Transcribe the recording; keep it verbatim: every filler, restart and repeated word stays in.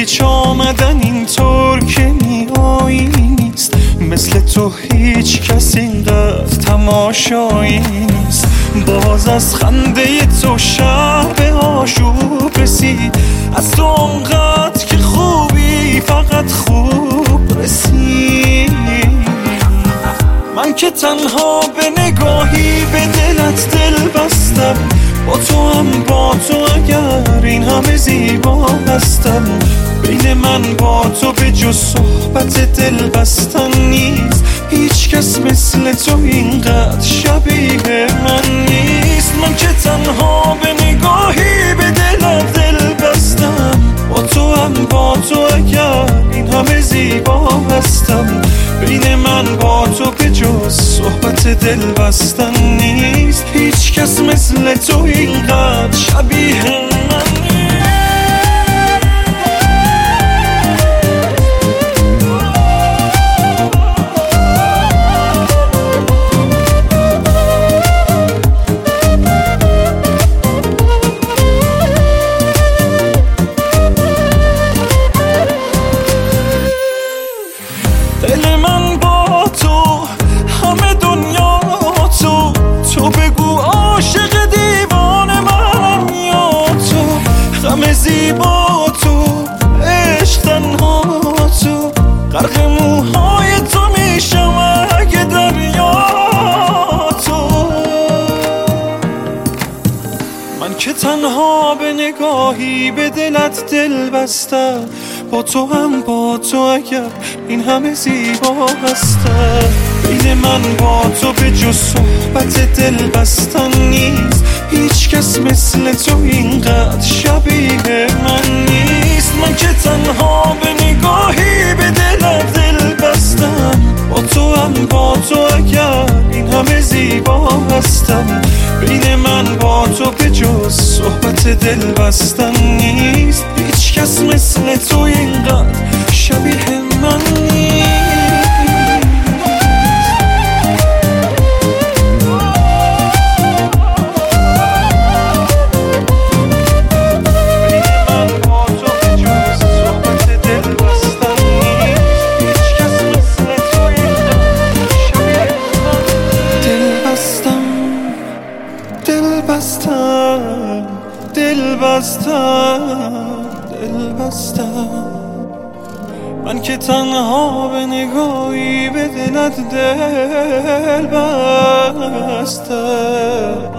هیچ آمدن اینطور که میایی نیست، مثل تو هیچ کس اینقدر تماشایی نیست. باز از خنده تو شب آشوب رسید، از تو اونقدر که خوبی فقط خوب رسید. من که تنها به نگاهی به دلت دل بستم، با تو هم با تو اگر این همه زیبا هستم. بین من با تو به جز صحبت دل بستن نیست، هیچ کس مثل تو اینقدر شبیه من نیست. من که تنها به نگاهی به دلت دل بستم، با تو هم با تو اگر این همه زیبا هستم. بین من با تو به جز صحبت دل بستن نیست، هیچ کس مثل تو اینقدر شبیه من نیست. دل من با تو همه دنیا تو، تو بگو عاشق دیوانه منم یا تو. غم زیبا تو، عشق تنها تو، غرق موهای تو میشم اگه دریا تو. من که تنها به نگاهی به دلت دل بستم، با تو هم با تو اگر این همه زیبا هستم. بین من با تو به جز صحبت دل بستن نیست، هیچ کس مثل تو اینقدر شبیه من نیست. من که تنها به نگاهی به دلت دل بستم، با تو هم با تو اگر این همه زیبا هستم. بین من با تو به جز صحبت دل بستن نیست، هیچ کس مثل تو اینقدر شبیه من نیست. دل بستم، دل بستم، دل بستم. من که تنها به نگاهی به دلت دل بستم.